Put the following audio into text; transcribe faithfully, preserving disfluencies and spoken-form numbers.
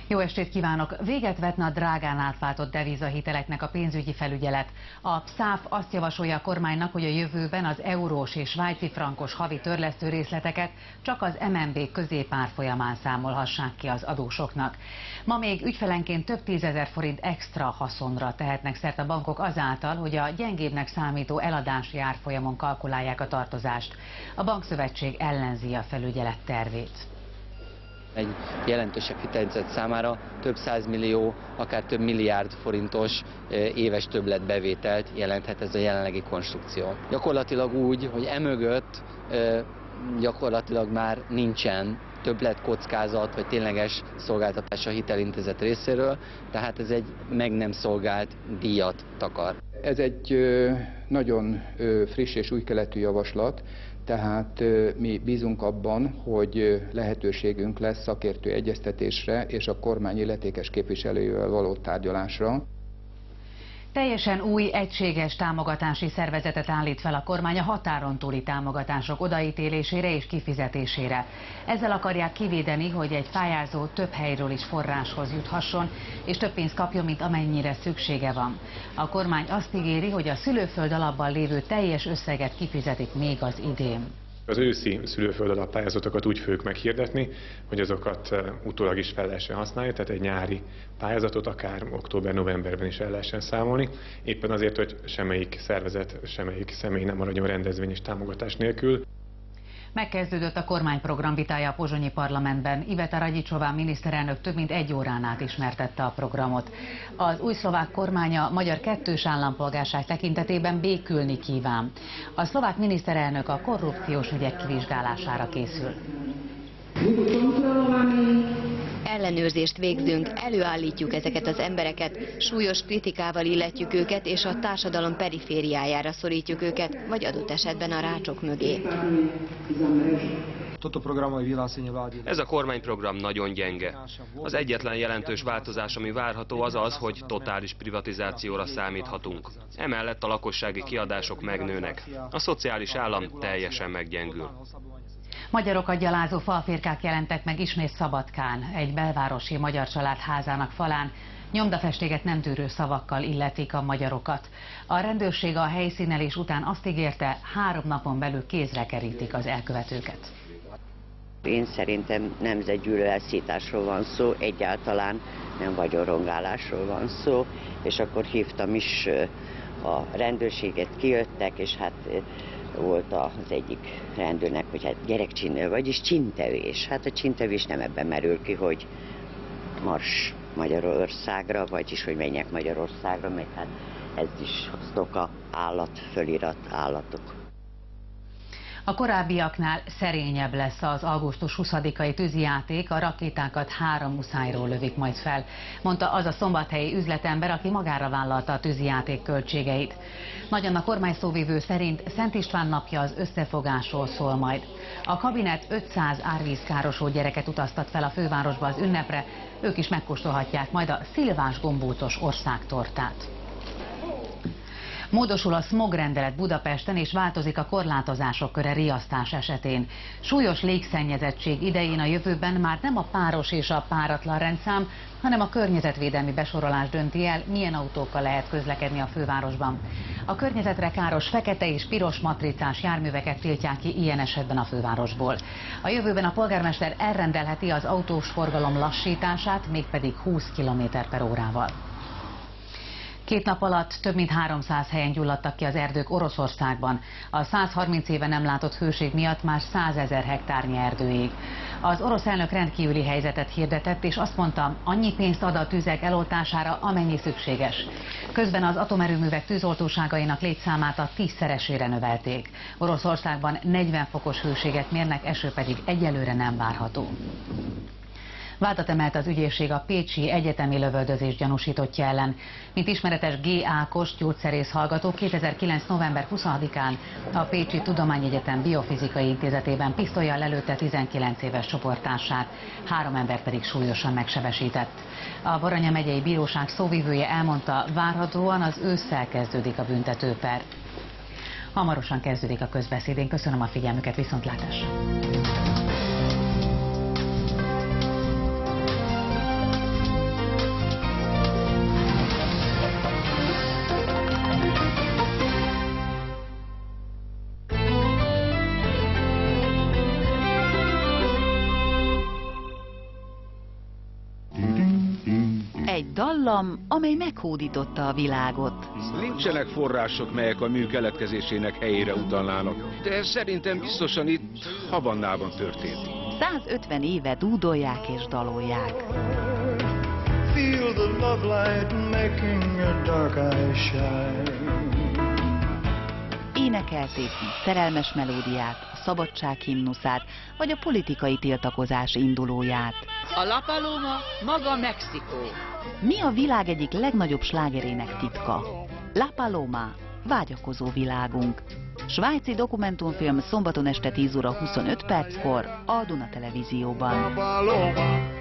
Jó estét kívánok! Véget vetne a drágán átváltott devizahiteleknek a pénzügyi felügyelet. A pszáf azt javasolja a kormánynak, hogy a jövőben az eurós és svájci frankos havi törlesztő részleteket csak az em en bé középárfolyamán számolhassák ki az adósoknak. Ma még ügyfelenként több tízezer forint extra haszonra tehetnek szert a bankok azáltal, hogy a gyengébbnek számító eladási árfolyamon kalkulálják a tartozást. A bankszövetség ellenzi a felügyelet tervét. Egy jelentősebb hitelintézet számára több százmillió, akár több milliárd forintos éves többletbevételt jelenthet ez a jelenlegi konstrukció. Gyakorlatilag úgy, hogy emögött gyakorlatilag már nincsen többletkockázat vagy tényleges szolgáltatás a hitelintézet részéről, tehát ez egy meg nem szolgált díjat takar. Ez egy nagyon friss és új keletű javaslat, tehát mi bízunk abban, hogy lehetőségünk lesz szakértő egyeztetésre és a kormány illetékes képviselőjével való tárgyalásra. Teljesen új, egységes támogatási szervezetet állít fel a kormány a határon túli támogatások odaítélésére és kifizetésére. Ezzel akarják kivédeni, hogy egy pályázó több helyről is forráshoz juthasson, és több pénzt kapjon, mint amennyire szüksége van. A kormány azt ígéri, hogy a szülőföld alapban lévő teljes összeget kifizetik még az idén. Az őszi szülőföld alap pályázatokat úgy fogjuk meghirdetni, hogy azokat utólag is fel lehessen használni, tehát egy nyári pályázatot akár október-novemberben is el lehessen számolni, éppen azért, hogy semmelyik szervezet, semmelyik személy nem maradjon rendezvény és támogatás nélkül. Megkezdődött a kormányprogram vitája a pozsonyi parlamentben. Iveta Radicsová miniszterelnök több mint egy órán át ismertette a programot. Az új szlovák kormány a magyar kettős állampolgárság tekintetében békülni kíván. A szlovák miniszterelnök a korrupciós ügyek kivizsgálására készül. Ellenőrzést végzünk, előállítjuk ezeket az embereket, súlyos kritikával illetjük őket, és a társadalom perifériájára szorítjuk őket, vagy adott esetben a rácsok mögé. Ez a kormányprogram nagyon gyenge. Az egyetlen jelentős változás, ami várható, az az, hogy totális privatizációra számíthatunk. Emellett a lakossági kiadások megnőnek. A szociális állam teljesen meggyengül. Magyarokat gyalázó falfirkák jelentek meg ismét Szabadkán, egy belvárosi magyar család házának falán. Nyomdafestéket nem tűrő szavakkal illetik a magyarokat. A rendőrség a helyszínelés után azt ígérte, három napon belül kézre kerítik az elkövetőket. Én szerintem nemzetgyűlöletszításról van szó, egyáltalán nem vagyonrongálásról van szó, és akkor hívtam is a rendőrséget, kijöttek, és hát volt az egyik rendőrnek, hogy hát gyerekcsinő, vagyis csintevés. Hát a csintevés nem ebben merül ki, hogy mars Magyarországra, vagyis hogy menjek Magyarországra, mert hát ez is sztoka állat, fölirat állatok. A korábbiaknál szerényebb lesz az augusztus huszadikai tűzijáték, a rakétákat három muszájról lövik majd fel, mondta az a szombathelyi üzletember, aki magára vállalta a tűzijáték költségeit. Nagyon a kormányszóvivő szerint Szent István napja az összefogásról szól majd. A kabinet ötszáz árvízkárosult gyereket utaztat fel a fővárosba az ünnepre, ők is megkóstolhatják majd a szilvás gombócos országtortát. Módosul a smogrendelet Budapesten, és változik a korlátozások köre riasztás esetén. Súlyos légszennyezettség idején a jövőben már nem a páros és a páratlan rendszám, hanem a környezetvédelmi besorolás dönti el, milyen autókkal lehet közlekedni a fővárosban. A környezetre káros fekete és piros matricás járműveket tiltják ki ilyen esetben a fővárosból. A jövőben a polgármester elrendelheti az autós forgalom lassítását, mégpedig húsz kilométer per órával. Két nap alatt több mint háromszáz helyen gyulladtak ki az erdők Oroszországban. A százharminc éve nem látott hőség miatt már százezer hektárnyi erdő ég. Az orosz elnök rendkívüli helyzetet hirdetett, és azt mondta, annyi pénzt ad a tüzek eloltására, amennyi szükséges. Közben az atomerőművek tűzoltóságainak létszámát a tízszeresére növelték. Oroszországban negyven fokos hőséget mérnek, eső pedig egyelőre nem várható. Vádat emelt az ügyészség a pécsi egyetemi lövöldözés gyanúsítottja ellen. Mint ismeretes, G. Ákos gyógyszerész hallgató kétezer-kilenc. november huszadikán a Pécsi Tudományegyetem Biofizikai Intézetében pisztollyal lelőtte tizenkilenc éves csoporttársát, három ember pedig súlyosan megsebesített. A Baranya megyei bíróság szóvivője elmondta, várhatóan az ősszel kezdődik a büntetőper. Hamarosan kezdődik a közbeszéd. Én köszönöm a figyelmüket, viszontlátásra! Egy dallam, amely meghódította a világot. Nincsenek források, melyek a mű keletkezésének helyére utalnának, de szerintem biztosan itt Havannában történt. százötven éve dúdolják és dalolják. Feel the love light making your dark eyes shine. Énekelték a szerelmes melódiát, a szabadság himnuszát, vagy a politikai tiltakozás indulóját. A La Paloma maga Mexikó. Mi a világ egyik legnagyobb slágerének titka? La Paloma, vágyakozó világunk. Svájci dokumentumfilm szombaton este tíz óra huszonöt perckor a Duna Televízióban.